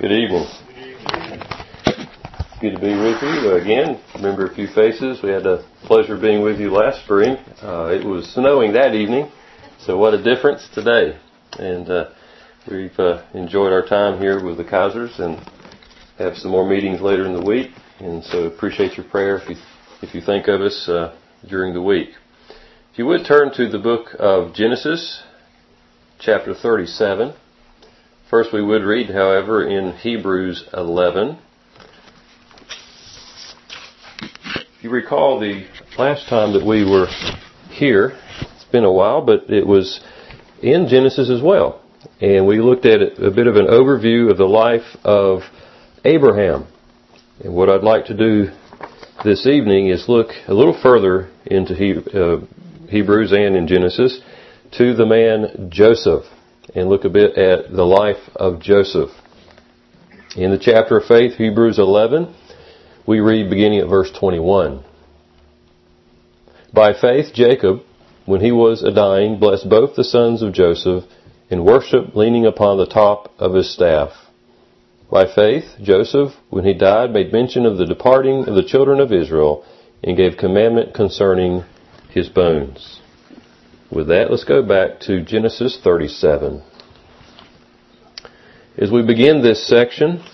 Good evening. Good to be with you again. Remember a few faces. We had the pleasure of being with you last spring. It was snowing that evening, so what a difference today. And we've enjoyed our time here with the Kaisers and have some more meetings later in the week. And so appreciate your prayer if you think of us during the week. If you would turn to the book of Genesis, chapter 37. First we would read, however, in Hebrews 11. If you recall the last time that we were here, it's been a while, but it was in Genesis as well. And we looked at a bit of an overview of the life of Abraham. And what I'd like to do this evening is look a little further into Hebrews and in Genesis to the man Joseph and look a bit at the life of Joseph. In the chapter of faith, Hebrews 11, we read beginning at verse 21. By faith, Jacob, when he was a-dying, blessed both the sons of Joseph and worshipped leaning upon the top of his staff. By faith, Joseph, when he died, made mention of the departing of the children of Israel and gave commandment concerning his bones. With that, let's go back to Genesis 37. As we begin this section,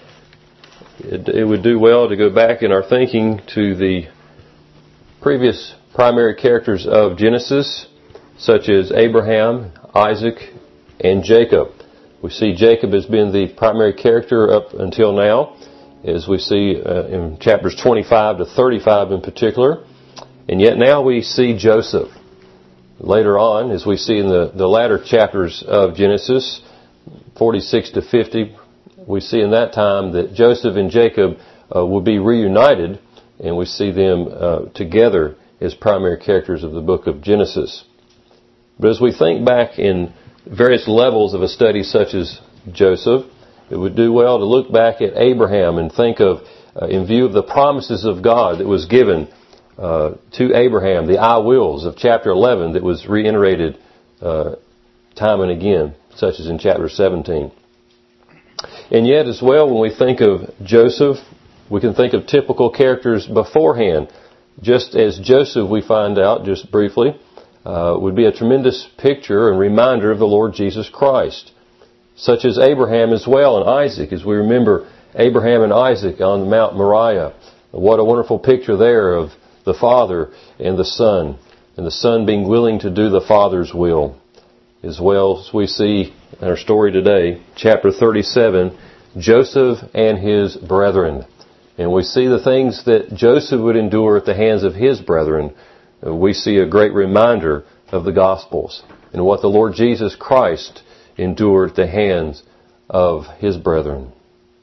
it would do well to go back in our thinking to the previous primary characters of Genesis, such as Abraham, Isaac, and Jacob. We see Jacob as being the primary character up until now, as we see in chapters 25 to 35 in particular. And yet now we see Joseph. Later on, as we see in the latter chapters of Genesis, 46 to 50, we see in that time that Joseph and Jacob will be reunited, and we see them together as primary characters of the book of Genesis. But as we think back in various levels of a study such as Joseph, it would do well to look back at Abraham and think of, in view of the promises of God that was given to Abraham, the I wills of chapter 11 that was reiterated time and again, such as in chapter 17. And yet as well, when we think of Joseph, we can think of typical characters beforehand. Just as Joseph, we find out, just briefly, would be a tremendous picture and reminder of the Lord Jesus Christ. Such as Abraham as well and Isaac, as we remember Abraham and Isaac on Mount Moriah. What a wonderful picture there of the Father and the Son being willing to do the Father's will. As well as we see in our story today, chapter 37, Joseph and his brethren. And we see the things that Joseph would endure at the hands of his brethren. We see a great reminder of the Gospels and what the Lord Jesus Christ endured at the hands of his brethren.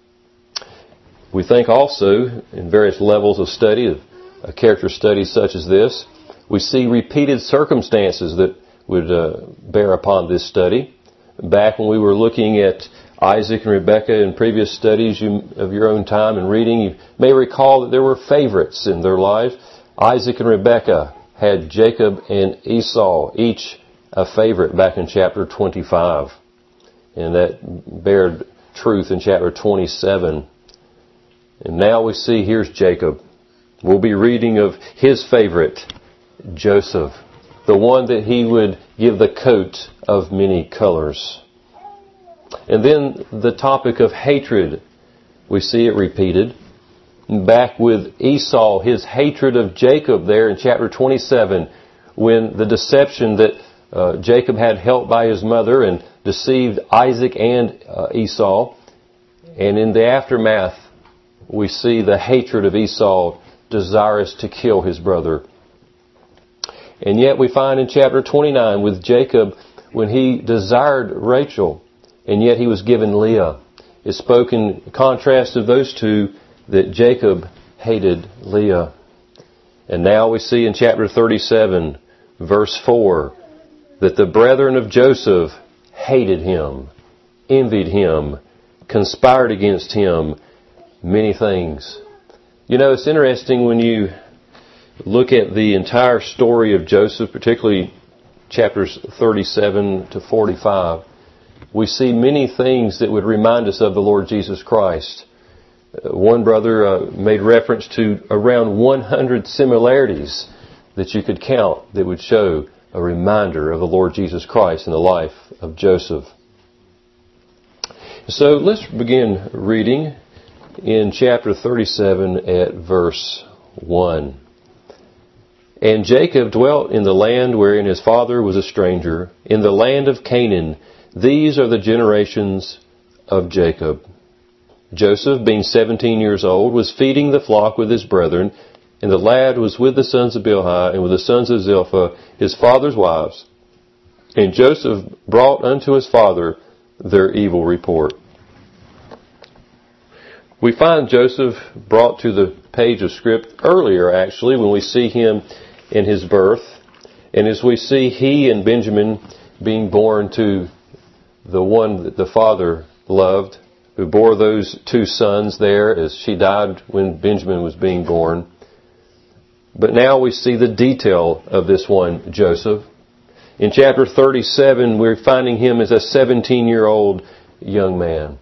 We think also in various levels of study, of a character study such as this, we see repeated circumstances that would bear upon this study. Back when we were looking at Isaac and Rebekah in previous studies of your own time and reading, you may recall that there were favorites in their lives. Isaac and Rebekah had Jacob and Esau, each a favorite back in chapter 25. And that bared truth in chapter 27. And now we see here's Jacob. We'll be reading of his favorite, Joseph, the one that he would give the coat of many colors. And then the topic of hatred, we see it repeated. Back with Esau, his hatred of Jacob there in chapter 27, when the deception that Jacob had helped by his mother and deceived Isaac and Esau. And in the aftermath, we see the hatred of Esau, desirous to kill his brother. And yet we find in chapter 29 with Jacob, when he desired Rachel, and yet he was given Leah. It spoke in contrast of those two that Jacob hated Leah. And now we see in chapter 37, verse 4, that the brethren of Joseph hated him, envied him, conspired against him, many things. You know, it's interesting when you look at the entire story of Joseph, particularly chapters 37 to 45, we see many things that would remind us of the Lord Jesus Christ. One brother made reference to around 100 similarities that you could count that would show a reminder of the Lord Jesus Christ in the life of Joseph. So let's begin reading in chapter 37 at verse 1. And Jacob dwelt in the land wherein his father was a stranger, in the land of Canaan. These are the generations of Jacob. Joseph, being 17 years old, was feeding the flock with his brethren, and the lad was with the sons of Bilhah and with the sons of Zilpah, his father's wives. And Joseph brought unto his father their evil report. We find Joseph brought to the page of script earlier, actually, when we see him in his birth. And as we see he and Benjamin being born to the one that the father loved, who bore those two sons there as she died when Benjamin was being born. But now we see the detail of this one, Joseph. In chapter 37, we're finding him as a 17-year-old young man.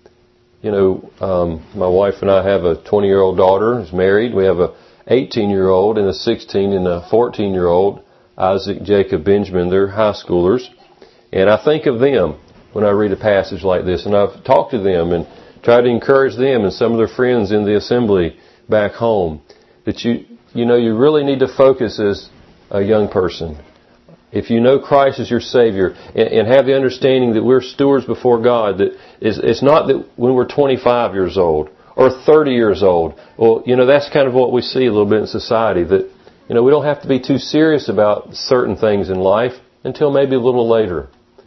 You know, my wife and I have a 20-year-old daughter who's married. We have a 18-year-old and a 16 and a 14-year-old, Isaac, Jacob, Benjamin. They're high schoolers. And I think of them when I read a passage like this. And I've talked to them and tried to encourage them and some of their friends in the assembly back home that you really need to focus as a young person. If you know Christ as your Savior and have the understanding that we're stewards before God, that it's not that when we're 25 years old or 30 years old. Well, that's kind of what we see a little bit in society, that, we don't have to be too serious about certain things in life until maybe a little later.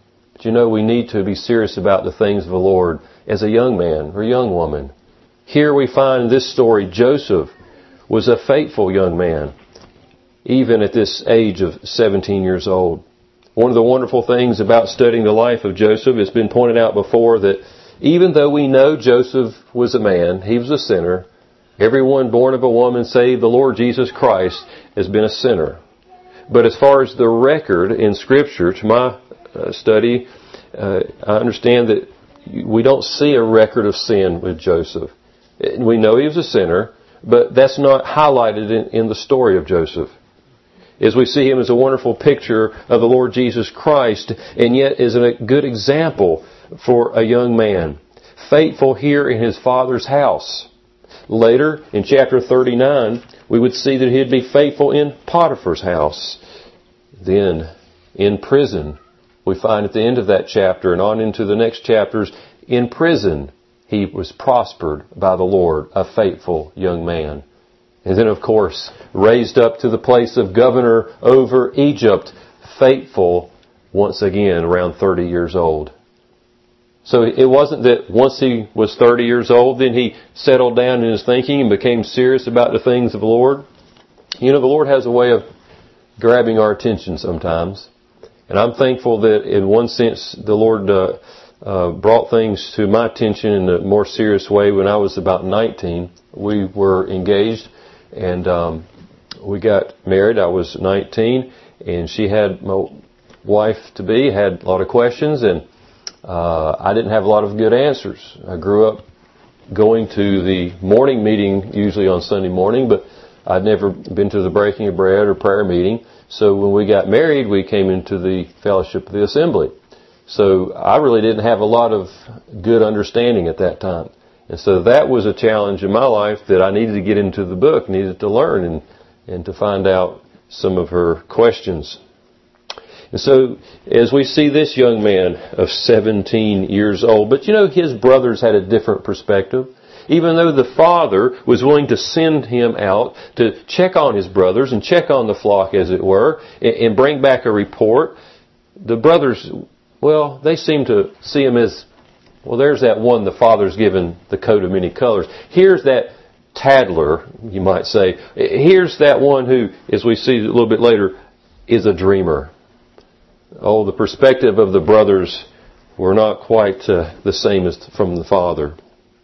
But we need to be serious about the things of the Lord as a young man or young woman. Here we find in this story, Joseph was a faithful young man, even at this age of 17 years old. One of the wonderful things about studying the life of Joseph, it's been pointed out before that even though we know Joseph was a man, he was a sinner, everyone born of a woman save the Lord Jesus Christ has been a sinner. But as far as the record in Scripture, to my study, I understand that we don't see a record of sin with Joseph. We know he was a sinner, but that's not highlighted in the story of Joseph. As we see him as a wonderful picture of the Lord Jesus Christ, and yet is a good example for a young man, faithful here in his father's house. Later, in chapter 39, we would see that he'd be faithful in Potiphar's house. Then, in prison, we find at the end of that chapter and on into the next chapters, in prison, he was prospered by the Lord, a faithful young man. And then, of course, raised up to the place of governor over Egypt, faithful once again around 30 years old. So it wasn't that once he was 30 years old, then he settled down in his thinking and became serious about the things of the Lord. The Lord has a way of grabbing our attention sometimes. And I'm thankful that in one sense the Lord brought things to my attention in a more serious way when I was about 19. We were engaged and we got married. I was 19 and she had, my wife-to-be, had a lot of questions and I didn't have a lot of good answers. I grew up going to the morning meeting usually on Sunday morning, but I'd never been to the breaking of bread or prayer meeting. So when we got married, we came into the fellowship of the assembly. So I really didn't have a lot of good understanding at that time. And so that was a challenge in my life that I needed to get into the book, needed to learn and to find out some of her questions. And so as we see this young man of 17 years old, but his brothers had a different perspective. Even though the father was willing to send him out to check on his brothers and check on the flock, as it were, and bring back a report, the brothers, they seem to see him as, there's that one the father's given the coat of many colors. Here's that tattler, you might say. Here's that one who, as we see a little bit later, is a dreamer. Oh, the perspective of the brothers were not quite the same as from the father.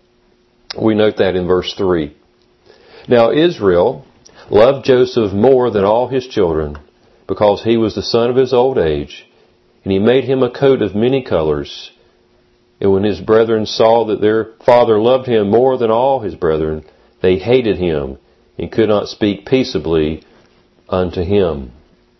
We note that in verse 3. Now Israel loved Joseph more than all his children, because he was the son of his old age, and he made him a coat of many colors. And when his brethren saw that their father loved him more than all his brethren, they hated him and could not speak peaceably unto him.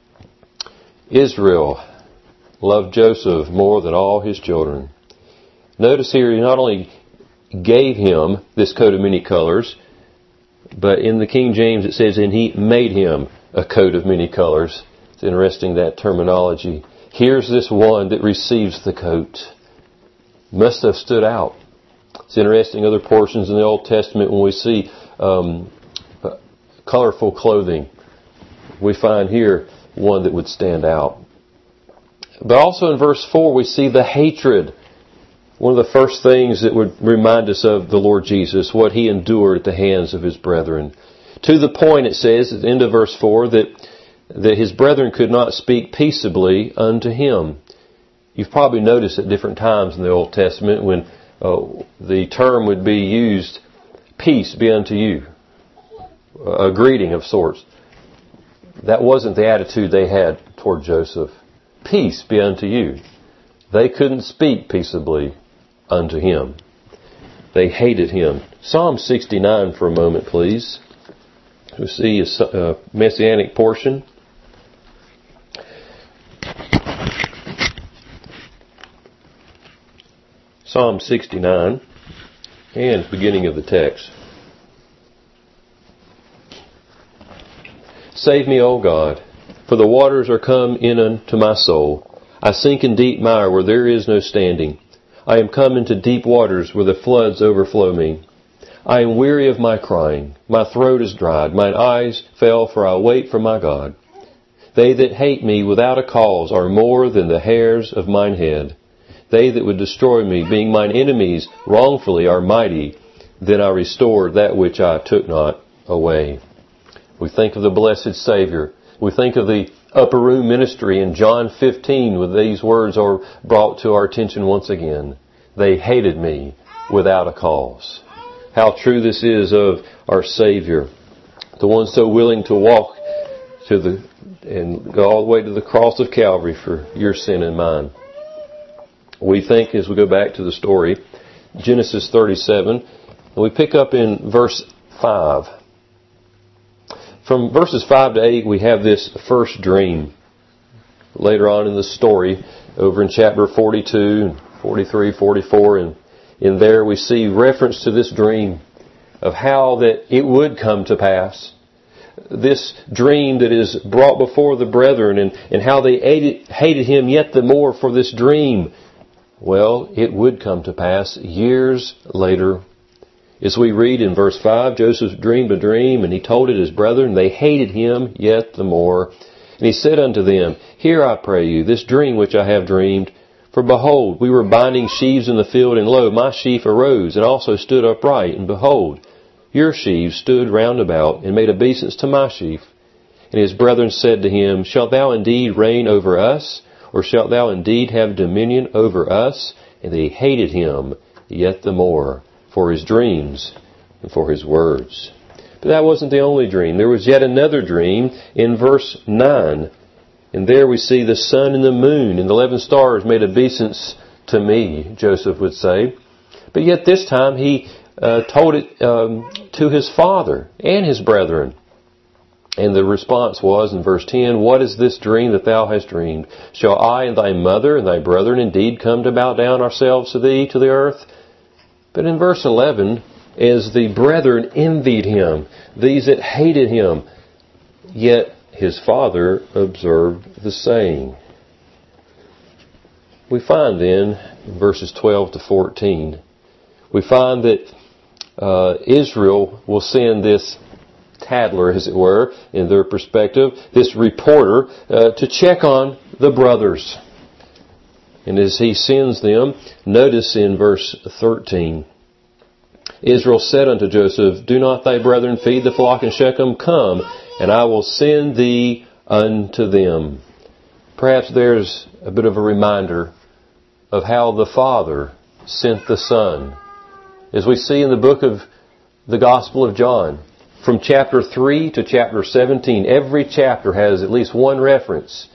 Israel loved Joseph more than all his children. Notice here, he not only gave him this coat of many colors, but in the King James it says, and he made him a coat of many colors. It's interesting, that terminology. Here's this one that receives the coat. Must have stood out. It's interesting, other portions in the Old Testament when we see colorful clothing, we find here one that would stand out. But also in verse 4 we see the hatred. One of the first things that would remind us of the Lord Jesus, what he endured at the hands of his brethren. To the point, it says at the end of verse 4, that his brethren could not speak peaceably unto him. You've probably noticed at different times in the Old Testament when the term would be used, peace be unto you, a greeting of sorts. That wasn't the attitude they had toward Joseph. Peace be unto you. They couldn't speak peaceably unto him. They hated him. Psalm 69 for a moment, please. We see a messianic portion. Psalm 69 and beginning of the text. Save me, O God, for the waters are come in unto my soul. I sink in deep mire where there is no standing. I am come into deep waters where the floods overflow me. I am weary of my crying. My throat is dried. Mine eyes fail, for I wait for my God. They that hate me without a cause are more than the hairs of mine head. They that would destroy me, being mine enemies wrongfully, are mighty. Then I restored that which I took not away. We think of the blessed Savior. We think of the upper room ministry in John 15 when these words are brought to our attention once again. They hated me without a cause. How true this is of our Savior. The one so willing to walk and go all the way to the cross of Calvary for your sin and mine. We think, as we go back to the story, Genesis 37, and we pick up in verse 5. From verses 5 to 8, we have this first dream. Later on in the story, over in chapter 42, 43, 44, and in there we see reference to this dream of how that it would come to pass. This dream that is brought before the brethren and how they hated him yet the more for this dream. Well, it would come to pass years later. As we read in verse 5, Joseph dreamed a dream, and he told it his brethren. They hated him yet the more. And he said unto them, Hear, I pray you, this dream which I have dreamed. For behold, we were binding sheaves in the field, and lo, my sheaf arose, and also stood upright. And behold, your sheaves stood round about, and made obeisance to my sheaf. And his brethren said to him, Shalt thou indeed reign over us? Or shalt thou indeed have dominion over us? And they hated him yet the more for his dreams and for his words. But that wasn't the only dream. There was yet another dream in verse 9. And there we see the sun and the moon and the 11 stars made obeisance to me, Joseph would say. But yet this time he told it to his father and his brethren. And the response was in verse 10, What is this dream that thou hast dreamed? Shall I and thy mother and thy brethren indeed come to bow down ourselves to thee to the earth? But in verse 11, as the brethren envied him, these that hated him, yet his father observed the saying. We find then, in verses 12 to 14, we find that Israel will send this tattler, as it were, in their perspective, this reporter, to check on the brothers. And as he sends them, notice in verse 13, Israel said unto Joseph, Do not thy brethren feed the flock in Shechem? Come, and I will send thee unto them. Perhaps there's a bit of a reminder of how the Father sent the Son. As we see in the book of the Gospel of John, from chapter 3 to chapter 17, every chapter has at least one reference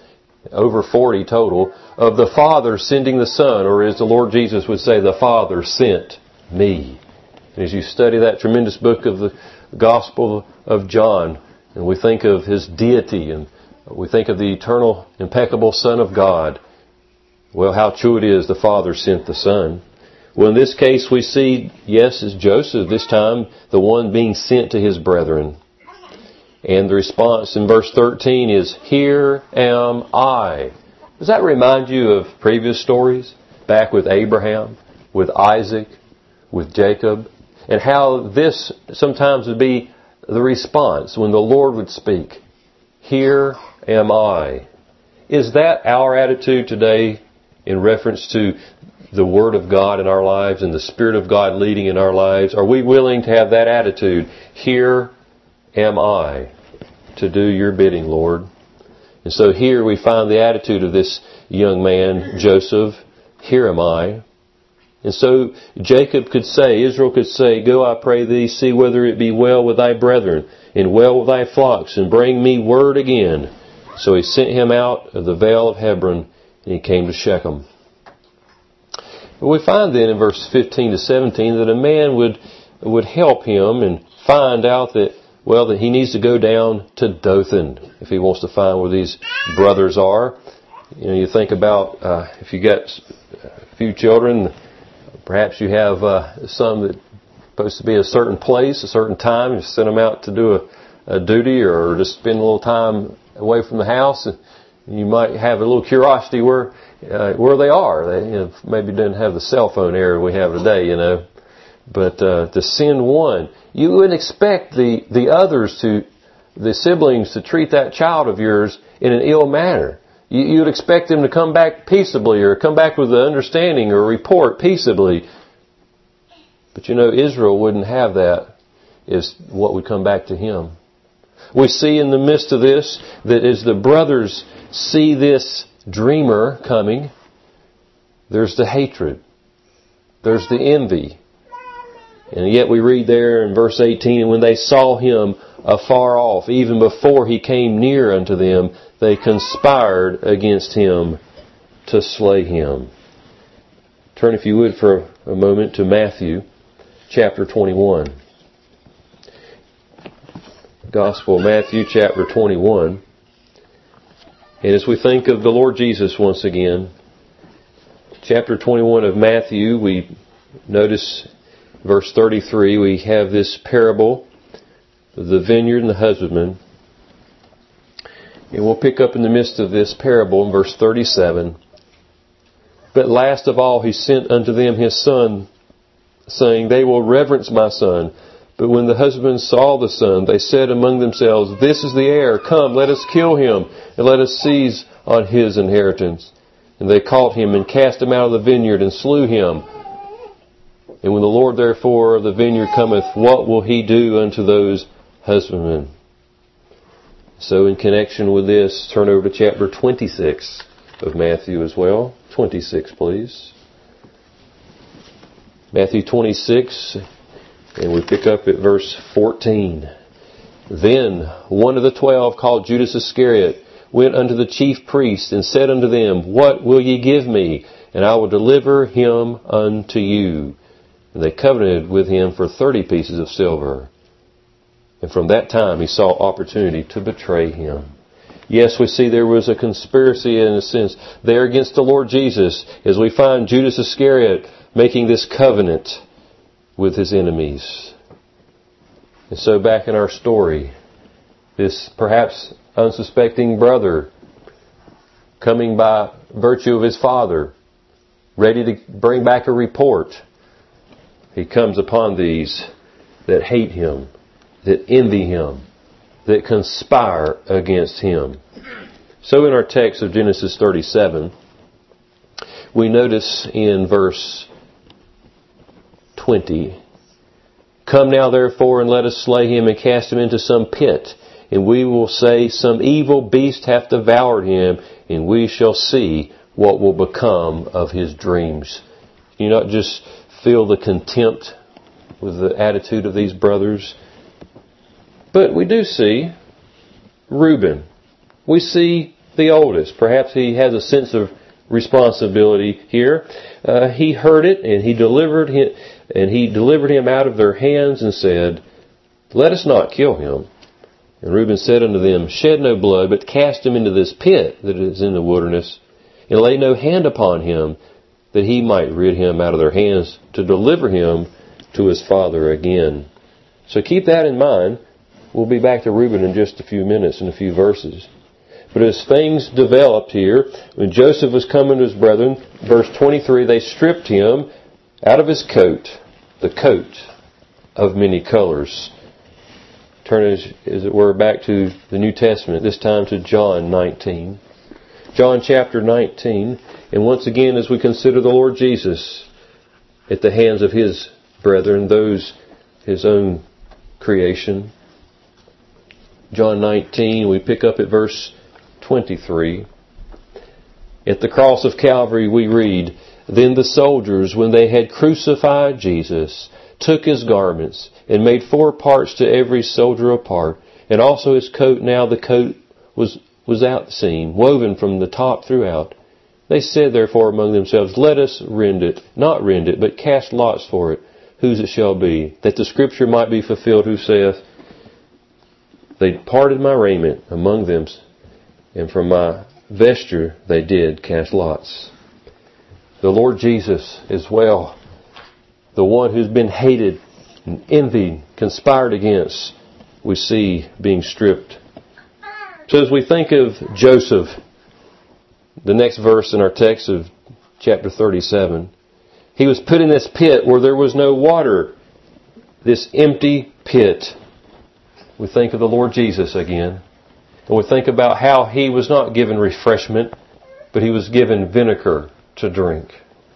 over 40 total, of the Father sending the Son, or as the Lord Jesus would say, the Father sent me. And as you study that tremendous book of the Gospel of John, and we think of His deity, and we think of the eternal, impeccable Son of God, well, how true it is the Father sent the Son. Well, in this case we see, yes, it's Joseph, this time the one being sent to his brethren. And the response in verse 13 is, "Here am I." Does that remind you of previous stories? Back with Abraham, with Isaac, with Jacob, and how this sometimes would be the response when the Lord would speak. "Here am I." Is that our attitude today in reference to the Word of God in our lives and the Spirit of God leading in our lives? Are we willing to have that attitude? "Here am I, to do your bidding, Lord." And so here we find the attitude of this young man, Joseph. "Here am I." And so Jacob could say, Israel could say, "Go, I pray thee, see whether it be well with thy brethren, and well with thy flocks, and bring me word again." So he sent him out of the vale of Hebron, and he came to Shechem. But we find then in verse 15 to 17 that a man would help him and find out that, well, that he needs to go down to Dothan if he wants to find where these brothers are. You know, you think about if you got a few children, perhaps you have some that supposed to be a certain place, a certain time. You send them out to do a duty or just spend a little time away from the house, and you might have a little curiosity where they are. They maybe didn't have the cell phone era we have today, But to send one, you wouldn't expect the others the siblings to treat that child of yours in an ill manner. You'd expect them to come back peaceably or come back with an understanding or report peaceably. But Israel wouldn't have that, is what would come back to him. We see in the midst of this that as the brothers see this dreamer coming, there's the hatred. There's the envy. And yet we read there in verse 18, "And when they saw him afar off, even before he came near unto them, they conspired against him to slay him." Turn, if you would, for a moment to Matthew chapter 21. Gospel of Matthew chapter 21. And as we think of the Lord Jesus once again, chapter 21 of Matthew, we notice verse 33, we have this parable of the vineyard and the husbandman. And we'll pick up in the midst of this parable in verse 37. "But last of all he sent unto them his son, saying, They will reverence my son. But when the husband saw the son, they said among themselves, This is the heir. Come, let us kill him, and let us seize on his inheritance. And they caught him, and cast him out of the vineyard, and slew him. And when the Lord therefore of the vineyard cometh, what will he do unto those husbandmen?" So in connection with this, turn over to chapter 26 of Matthew as well. 26, please. Matthew 26, and we pick up at verse 14. "Then one of the 12, called Judas Iscariot, went unto the chief priests, and said unto them, What will ye give me? And I will deliver him unto you. And they covenanted with him for 30 pieces of silver. And from that time he saw opportunity to betray him." Yes, we see there was a conspiracy in a sense there against the Lord Jesus, as we find Judas Iscariot making this covenant with his enemies. And so back in our story, this perhaps unsuspecting brother, coming by virtue of his father, ready to bring back a report, he comes upon these that hate him, that envy him, that conspire against him. So in our text of Genesis 37, we notice in verse 20, "Come now therefore, and let us slay him, and cast him into some pit. And we will say, Some evil beast hath devoured him, and we shall see what will become of his dreams." Can you not just feel the contempt with the attitude of these brothers? But we do see Reuben. We see the oldest. Perhaps he has a sense of responsibility here. He heard it, and he delivered him out of their hands and said, "Let us not kill him." And Reuben said unto them, "Shed no blood, but cast him into this pit that is in the wilderness, and lay no hand upon him, that he might rid him out of their hands, to deliver him to his father again." So keep that in mind. We'll be back to Reuben in just a few minutes, in a few verses. But as things developed here, when Joseph was coming to his brethren, verse 23, they stripped him out of his coat, the coat of many colors. Turn, as it were, back to the New Testament, this time to John 19. John chapter 19, and once again as we consider the Lord Jesus at the hands of His brethren, those His own creation. John 19, we pick up at verse 23. At the cross of Calvary we read, "Then the soldiers, when they had crucified Jesus, took His garments, and made 4 parts to every soldier a part, and also His coat. Now the coat was without seam, woven from the top throughout. They said therefore among themselves, Let us not rend it, but cast lots for it, whose it shall be, that the scripture might be fulfilled, who saith, They parted my raiment among them, and from my vesture they did cast lots." The Lord Jesus as well, the one who's been hated and envied, conspired against, we see being stripped. So as we think of Joseph, the next verse in our text of chapter 37, he was put in this pit where there was no water, this empty pit. We think of the Lord Jesus again, and we think about how He was not given refreshment, but He was given vinegar to drink.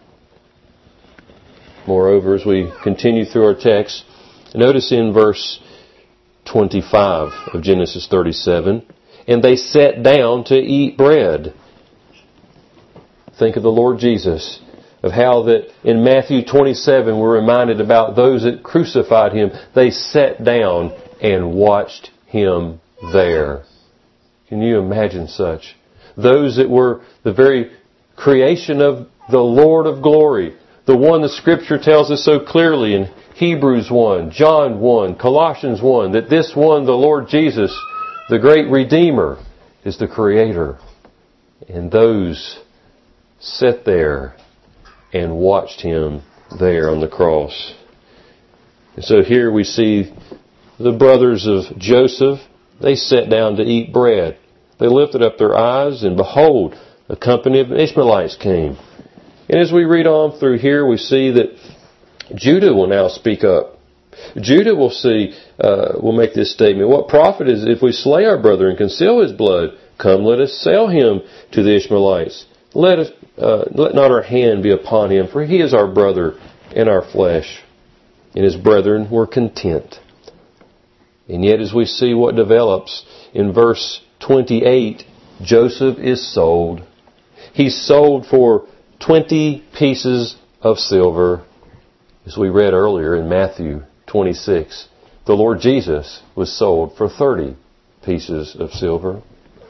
Moreover, as we continue through our text, notice in verse 25 of Genesis 37, "And they sat down to eat bread." Think of the Lord Jesus, of how that in Matthew 27 we're reminded about those that crucified Him. They sat down and watched Him there. Can you imagine such? Those that were the very creation of the Lord of glory, the one the Scripture tells us so clearly in Hebrews 1, John 1, Colossians 1, that this one, the Lord Jesus, the great Redeemer, is the Creator. And those sat there and watched Him there on the cross. And so here we see the brothers of Joseph. They sat down to eat bread. They lifted up their eyes, and behold, a company of Ishmaelites came. And as we read on through here, we see that Judah will now speak up. Judah will make this statement, "What profit is it if we slay our brother and conceal his blood? Come, let us sell him to the Ishmaelites. Let not our hand be upon him, for he is our brother and our flesh." And his brethren were content. And yet as we see what develops in verse 28, Joseph is sold. He's sold for 20 pieces of silver. As we read earlier in Matthew 26, the Lord Jesus was sold for 30 pieces of silver.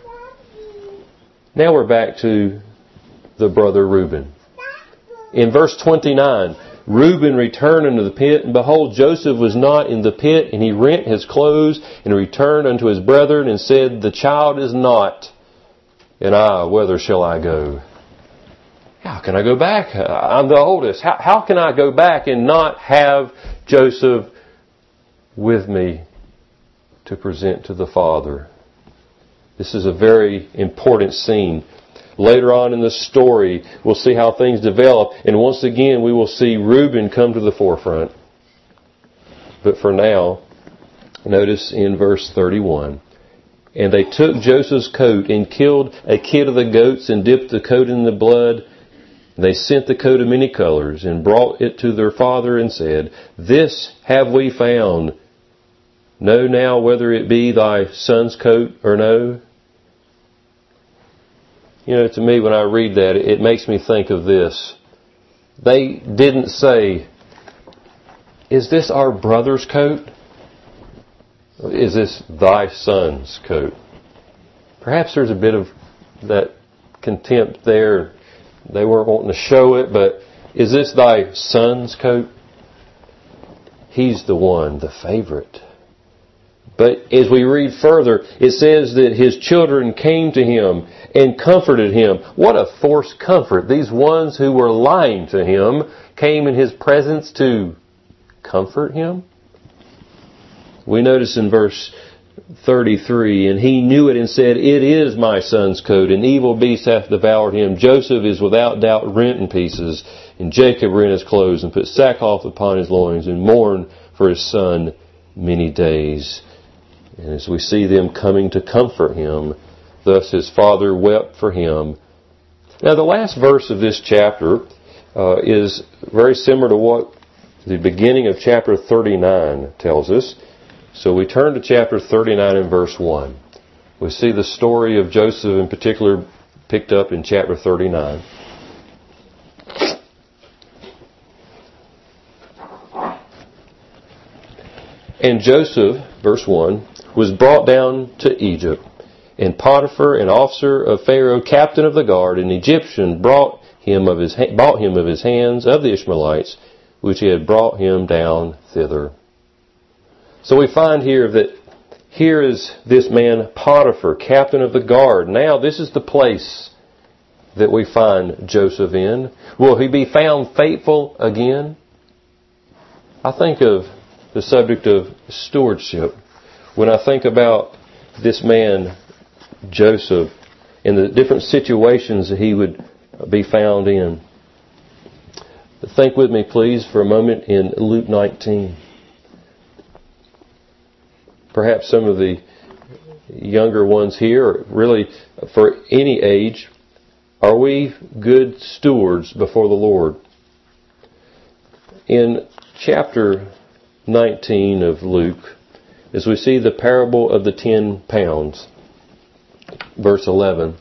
Now we're back to the brother Reuben. In verse 29, Reuben returned unto the pit, and behold, Joseph was not in the pit, and he rent his clothes, and returned unto his brethren, and said, The child is not, and whither shall I go? How can I go back? I'm the oldest. How can I go back and not have Joseph with me to present to the Father? This is a very important scene. Later on in the story, we'll see how things develop, and once again we will see Reuben come to the forefront. But for now, notice in verse 31, "And they took Joseph's coat and killed a kid of the goats and dipped the coat in the blood. They sent the coat of many colors and brought it to their father and said, This have we found. Know now whether it be thy son's coat or no." You know, to me when I read that, it makes me think of this. They didn't say, "Is this our brother's coat? Is this thy son's coat?" Perhaps there's a bit of that contempt there. They weren't wanting to show it, but is this thy son's coat? He's the one, the favorite. But as we read further, it says that his children came to him and comforted him. What a forced comfort. These ones who were lying to him came in his presence to comfort him. We notice in verse 33, and he knew it and said, it is my son's coat. An evil beast hath devoured him. Joseph is without doubt rent in pieces. And Jacob rent his clothes and put sackcloth upon his loins and mourned for his son many days. And as we see them coming to comfort him, thus his father wept for him. Now the last verse of this chapter is very similar to what the beginning of chapter 39 tells us. So we turn to chapter 39 and verse 1. We see the story of Joseph in particular picked up in chapter 39. And Joseph, verse 1, was brought down to Egypt. And Potiphar, an officer of Pharaoh, captain of the guard, an Egyptian, bought him of his hands of the Ishmaelites, which he had brought him down thither. So we find here that here is this man Potiphar, captain of the guard. Now this is the place that we find Joseph in. Will he be found faithful again? I think of the subject of stewardship. When I think about this man, Joseph, and the different situations that he would be found in. Think with me, please, for a moment in Luke 19. Perhaps some of the younger ones here, or really for any age, are we good stewards before the Lord? In chapter 19 of Luke, as we see the parable of the 10 pounds, verse 11,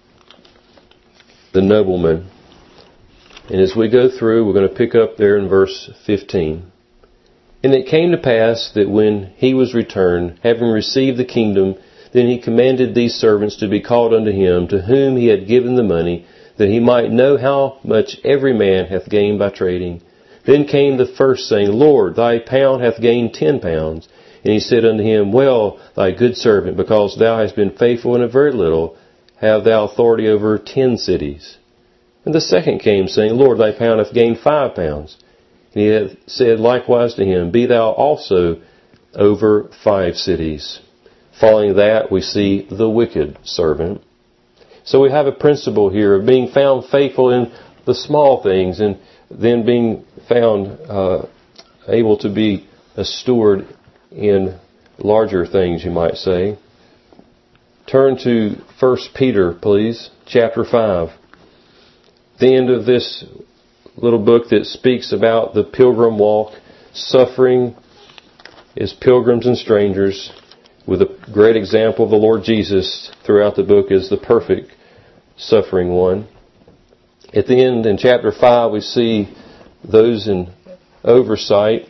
the nobleman. And as we go through, we're going to pick up there in verse 15. And it came to pass that when he was returned, having received the kingdom, then he commanded these servants to be called unto him, to whom he had given the money, that he might know how much every man hath gained by trading. Then came the first, saying, Lord, thy pound hath gained 10 pounds. And he said unto him, Well, thy good servant, because thou hast been faithful in a very little, have thou authority over 10 cities. And the second came, saying, Lord, thy pound hath gained 5 pounds. And he hath said likewise to him, Be thou also over 5 cities. Following that, we see the wicked servant. So we have a principle here of being found faithful in the small things, and then being found able to be a steward in larger things, you might say. Turn to 1 Peter, please, chapter 5. The end of this little book that speaks about the pilgrim walk, suffering as pilgrims and strangers, with a great example of the Lord Jesus throughout the book as the perfect suffering one. At the end, in chapter 5, we see those in oversight,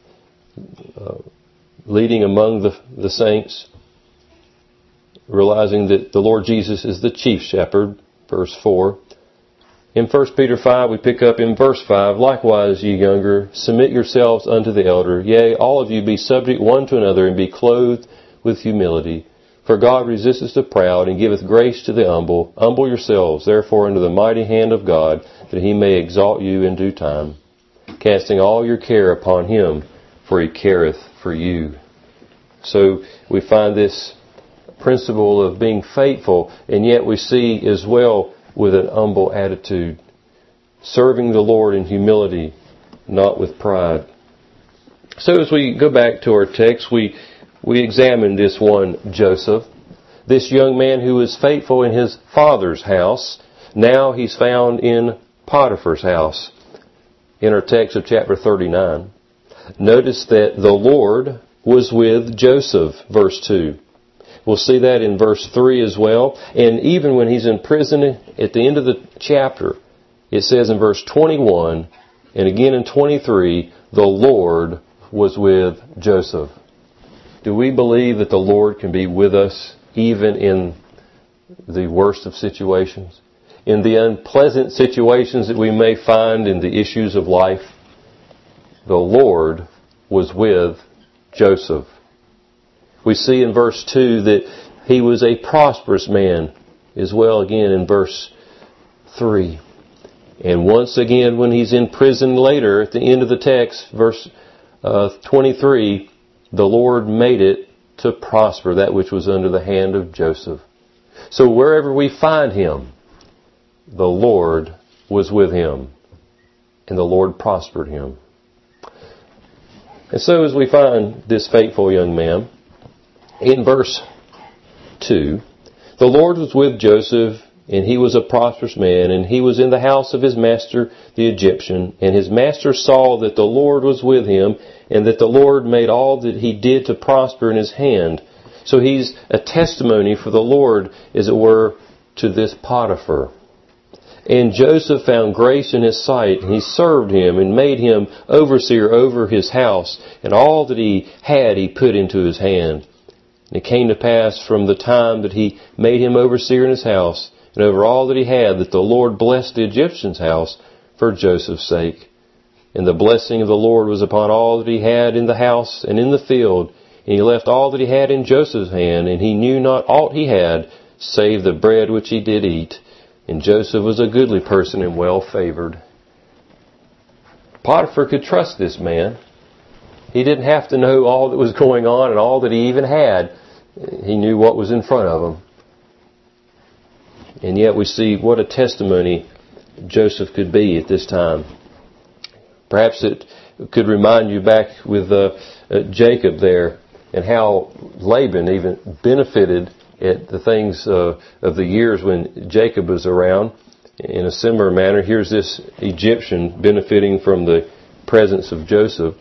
leading among the saints, realizing that the Lord Jesus is the chief shepherd, verse 4. In 1 Peter 5, we pick up in verse 5, Likewise, ye younger, submit yourselves unto the elder. Yea, all of you be subject one to another, and be clothed with humility. For God resisteth the proud, and giveth grace to the humble. Humble yourselves, therefore, under the mighty hand of God, that he may exalt you in due time, casting all your care upon him, for he careth for you. So we find this principle of being faithful, and yet we see as well with an humble attitude, serving the Lord in humility, not with pride. So as we go back to our text, we examine this one Joseph, this young man who was faithful in his father's house. Now he's found in Potiphar's house. In our text of chapter 39, notice that the Lord was with Joseph, verse 2. We'll see that in verse 3 as well. And even when he's in prison at the end of the chapter, it says in verse 21 and again in 23, the Lord was with Joseph. Do we believe that the Lord can be with us even in the worst of situations, in the unpleasant situations that we may find in the issues of life, the Lord was with Joseph. We see in verse 2 that he was a prosperous man as well again in verse 3. And once again when he's in prison later at the end of the text, verse 23, the Lord made it to prosper, that which was under the hand of Joseph. So wherever we find him, the Lord was with him, and the Lord prospered him. And so as we find this faithful young man, in verse 2, the Lord was with Joseph, and he was a prosperous man, and he was in the house of his master the Egyptian. And his master saw that the Lord was with him, and that the Lord made all that he did to prosper in his hand. So he's a testimony for the Lord, as it were, to this Potiphar. And Joseph found grace in his sight, and he served him and made him overseer over his house, and all that he had he put into his hand. And it came to pass from the time that he made him overseer in his house, and over all that he had, that the Lord blessed the Egyptian's house for Joseph's sake. And the blessing of the Lord was upon all that he had in the house and in the field. And he left all that he had in Joseph's hand, and he knew not aught he had, save the bread which he did eat. And Joseph was a goodly person and well favored. Potiphar could trust this man. He didn't have to know all that was going on and all that he even had. He knew what was in front of him. And yet we see what a testimony Joseph could be at this time. Perhaps it could remind you back with Jacob there, and how Laban even benefited at the things of the years when Jacob was around. In a similar manner, here's this Egyptian benefiting from the presence of Joseph.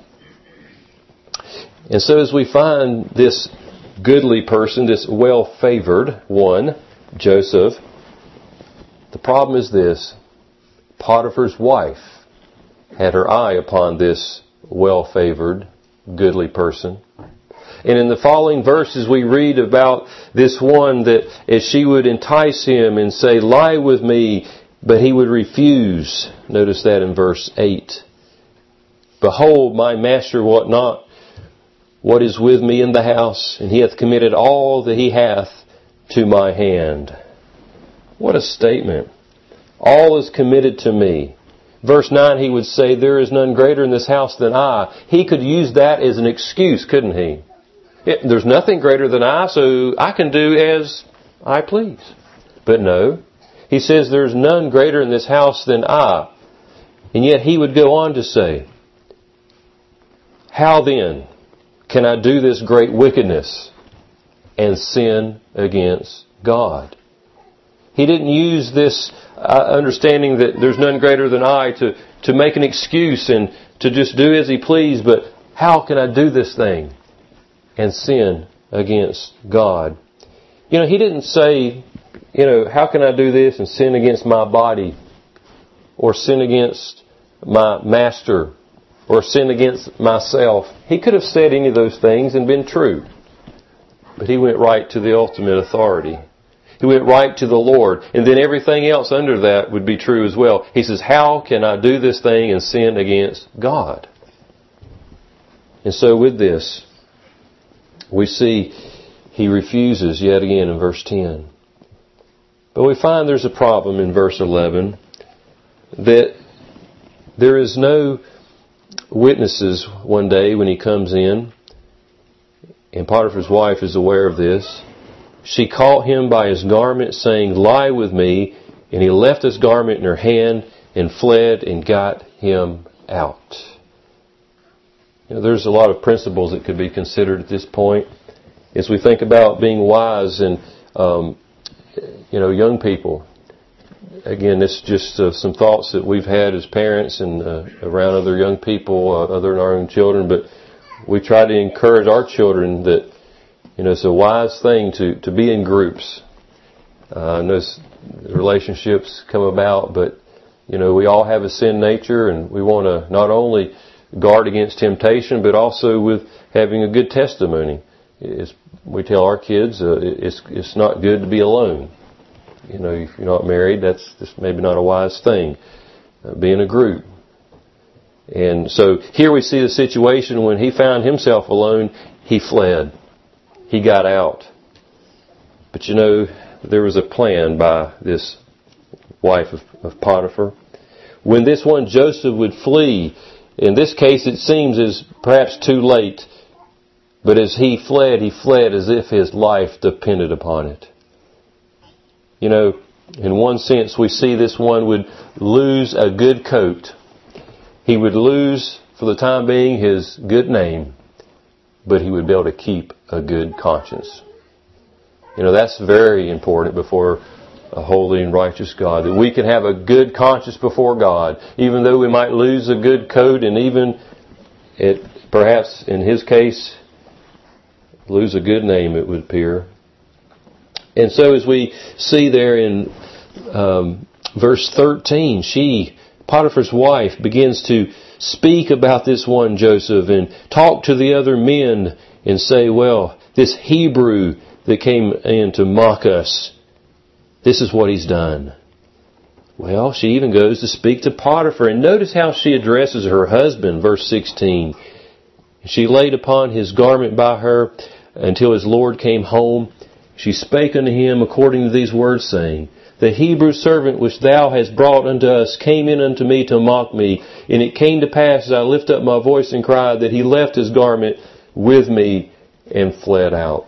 And so as we find this goodly person, this well-favored one, Joseph, the problem is this: Potiphar's wife had her eye upon this well-favored, goodly person. And in the following verses we read about this one that as she would entice him and say, "Lie with me," but he would refuse. Notice that in verse 8. "Behold, my master wot not what is with me in the house, and he hath committed all that he hath to my hand." What a statement. All is committed to me. Verse 9, he would say, "There is none greater in this house than I." He could use that as an excuse, couldn't he? There's nothing greater than I, so I can do as I please. But no, he says there's none greater in this house than I. And yet he would go on to say, "How then can I do this great wickedness and sin against God?" He didn't use this understanding that there's none greater than I to make an excuse and to just do as he pleased, but how can I do this thing and sin against God? He didn't say, how can I do this and sin against my body, or sin against my master, or sin against myself. He could have said any of those things and been true. But he went right to the ultimate authority. He went right to the Lord. And then everything else under that would be true as well. He says, how can I do this thing and sin against God? And so with this, we see he refuses yet again in verse 10. But we find there's a problem in verse 11, that there is no witnesses one day when he comes in, and Potiphar's wife is aware of this. She caught him by his garment, saying, "Lie with me." And he left his garment in her hand and fled and got him out. There's a lot of principles that could be considered at this point as we think about being wise and, young people. Again, this is just some thoughts that we've had as parents and around other young people, other than our own children. But we try to encourage our children that, it's a wise thing to be in groups. I know relationships come about, but, we all have a sin nature, and we want to not only guard against temptation, but also with having a good testimony. We tell our kids, it's not good to be alone. if you're not married, that's just maybe not a wise thing. Be in a group. And so here we see the situation when he found himself alone, he fled. He got out. But there was a plan by this wife of Potiphar. When this one Joseph would flee, in this case it seems as perhaps too late, but as he fled as if his life depended upon it. In one sense we see this one would lose a good coat. He would lose, for the time being, his good name, but he would be able to keep a good conscience. That's very important before a holy and righteous God, that we can have a good conscience before God, even though we might lose a good coat, and even, perhaps in his case, lose a good name, it would appear. And so as we see there in verse 13, Potiphar's wife, begins to speak about this one Joseph and talk to the other men and say, well, this Hebrew that came in to mock us, this is what he's done. Well, she even goes to speak to Potiphar, and notice how she addresses her husband, verse 16. She laid upon his garment by her until his Lord came home. She spake unto him according to these words, saying, the Hebrew servant which thou hast brought unto us came in unto me to mock me. And it came to pass, as I lift up my voice and cried, that he left his garment with me and fled out.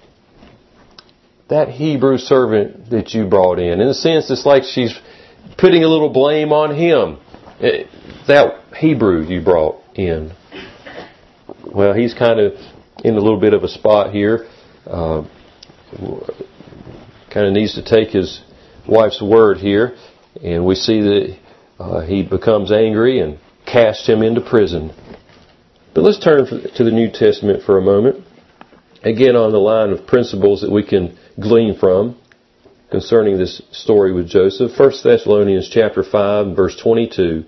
That Hebrew servant that you brought in a sense, it's like she's putting a little blame on him. That Hebrew you brought in. Well, he's kind of in a little bit of a spot here. Kind of needs to take his wife's word here, and we see that he becomes angry and casts him into prison. But let's turn to the New Testament for a moment. Again, on the line of principles that we can glean from concerning this story with Joseph. 1 Thessalonians chapter 5, verse 22.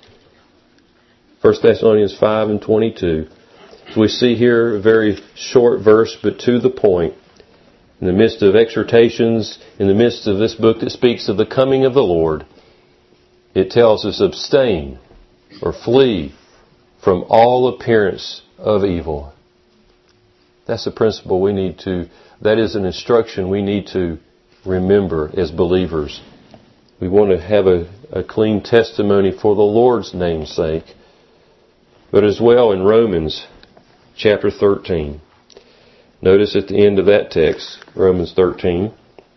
1 Thessalonians 5 and 22. So we see here a very short verse, but to the point. In the midst of exhortations, in the midst of this book that speaks of the coming of the Lord, it tells us abstain or flee from all appearance of evil. That's a principle that is an instruction we need to remember as believers. We want to have a clean testimony for the Lord's name's sake. But as well in Romans chapter 13. Notice at the end of that text, Romans 13,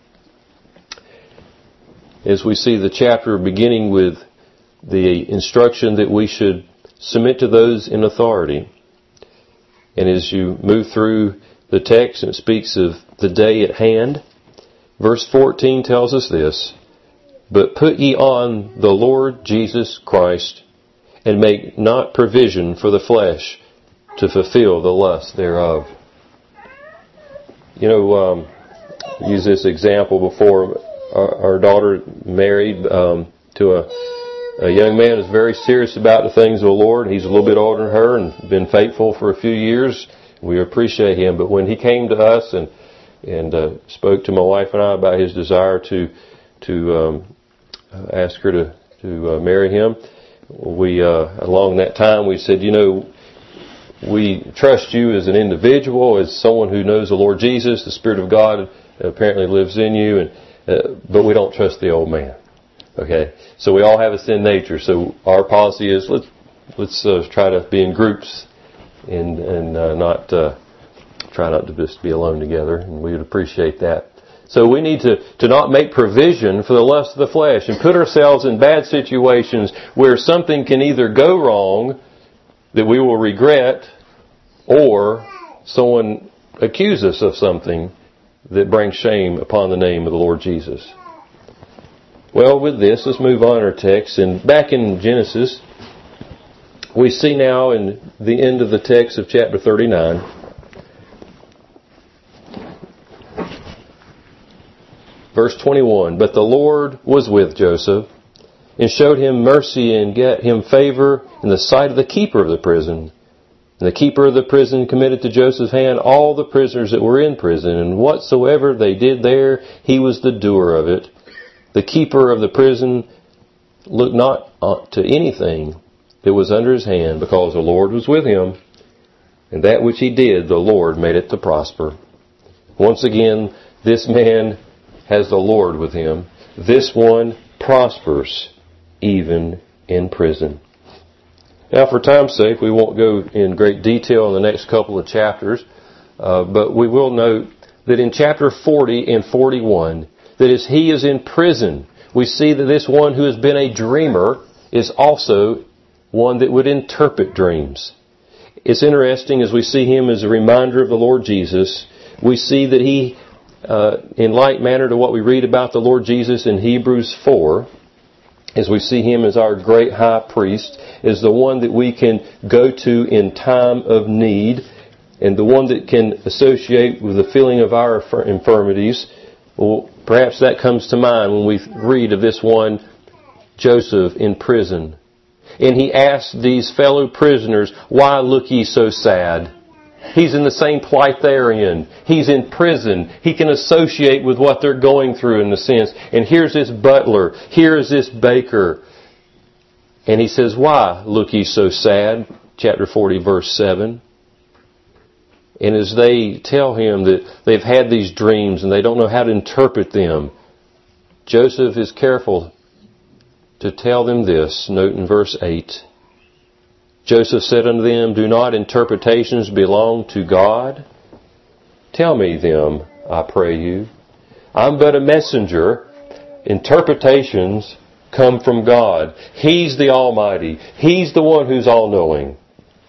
as we see the chapter beginning with the instruction that we should submit to those in authority. And as you move through the text, and it speaks of the day at hand, verse 14 tells us this, but put ye on the Lord Jesus Christ, and make not provision for the flesh to fulfill the lust thereof. Use this example before. Our daughter married to a young man who's very serious about the things of the Lord. He's a little bit older than her and been faithful for a few years. We appreciate him. But when he came to us and spoke to my wife and I about his desire to ask her to marry him, we along that time we said, we trust you as an individual, as someone who knows the Lord Jesus. The Spirit of God apparently lives in you, but we don't trust the old man. Okay, so we all have a sin nature. So our policy is let's try to be in groups and not try not to just be alone together. And we would appreciate that. So we need to not make provision for the lust of the flesh and put ourselves in bad situations where something can either go wrong that we will regret, or someone accuse us of something that brings shame upon the name of the Lord Jesus. Well, with this, let's move on our text. And back in Genesis, we see now in the end of the text of chapter 39, verse 21, but the Lord was with Joseph, and showed him mercy and get him favor in the sight of the keeper of the prison. And the keeper of the prison committed to Joseph's hand all the prisoners that were in prison, and whatsoever they did there, he was the doer of it. The keeper of the prison looked not to anything that was under his hand, because the Lord was with him, and that which he did, the Lord made it to prosper. Once again, this man has the Lord with him. This one prospers even in prison. Now, for time's sake, we won't go in great detail in the next couple of chapters, but we will note that in chapter 40 and 41, that as he is in prison, we see that this one who has been a dreamer is also one that would interpret dreams. It's interesting as we see him as a reminder of the Lord Jesus. We see that he, in like manner to what we read about the Lord Jesus in Hebrews 4, as we see him as our great high priest, is the one that we can go to in time of need, and the one that can associate with the feeling of our infirmities. Well, perhaps that comes to mind when we read of this one, Joseph, in prison. And he asked these fellow prisoners, "Why look ye so sad?" He's in the same plight they're in. He's in prison. He can associate with what they're going through in a sense. And here's this butler. Here is this baker. And he says, "Why look ye so sad?" Chapter 40, verse 7. And as they tell him that they've had these dreams and they don't know how to interpret them, Joseph is careful to tell them this. Note in verse 8. Joseph said unto them, "Do not interpretations belong to God? Tell me them, I pray you. I'm but a messenger. Interpretations come from God. He's the Almighty. He's the one who's all-knowing."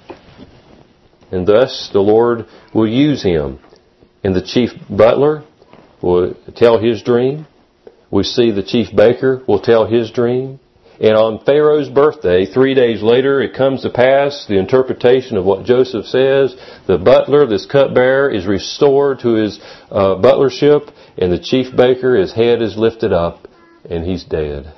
And thus the Lord will use him. And the chief butler will tell his dream. We see the chief baker will tell his dream. And on Pharaoh's birthday, 3 days later, it comes to pass, the interpretation of what Joseph says, the butler, this cupbearer, is restored to his butlership, and the chief baker, his head is lifted up, and he's dead.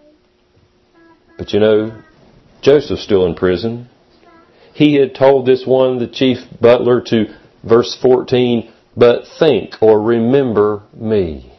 But you know, Joseph's still in prison. He had told this one, the chief butler, to, verse 14, "But think," or remember me.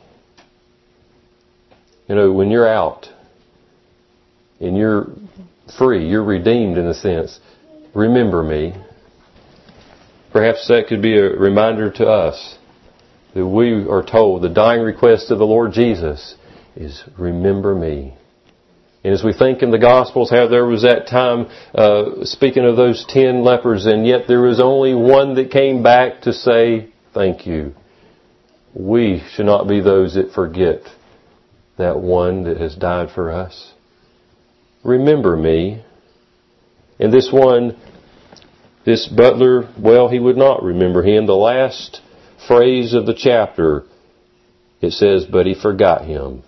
You know, when you're out and you're free, you're redeemed in a sense, remember me. Perhaps that could be a reminder to us that we are told the dying request of the Lord Jesus is, "Remember me." And as we think in the Gospels how there was that time, speaking of those 10 lepers, and yet there was only one that came back to say, "Thank you." We should not be those that forget that one that has died for us. Remember me. And this one, this butler, well, he would not remember him. The last phrase of the chapter, it says, "But he forgot him."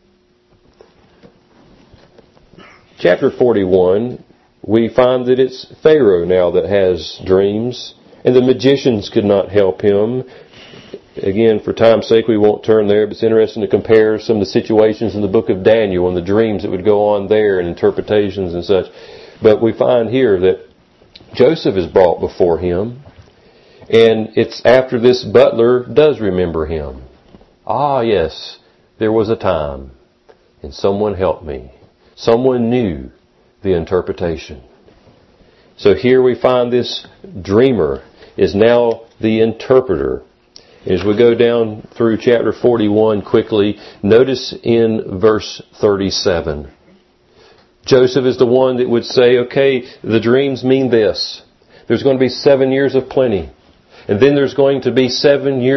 Chapter 41, we find that it's Pharaoh now that has dreams, and the magicians could not help him. Again, for time's sake, we won't turn there, but it's interesting to compare some of the situations in the book of Daniel and the dreams that would go on there and interpretations and such. But we find here that Joseph is brought before him, and it's after this butler does remember him. "Ah, yes, there was a time, and someone helped me. Someone knew the interpretation." So here we find this dreamer is now the interpreter. As we go down through chapter 41 quickly, notice in verse 37. Joseph is the one that would say, okay, the dreams mean this. There's going to be 7 years of plenty. And then there's going to be 7 years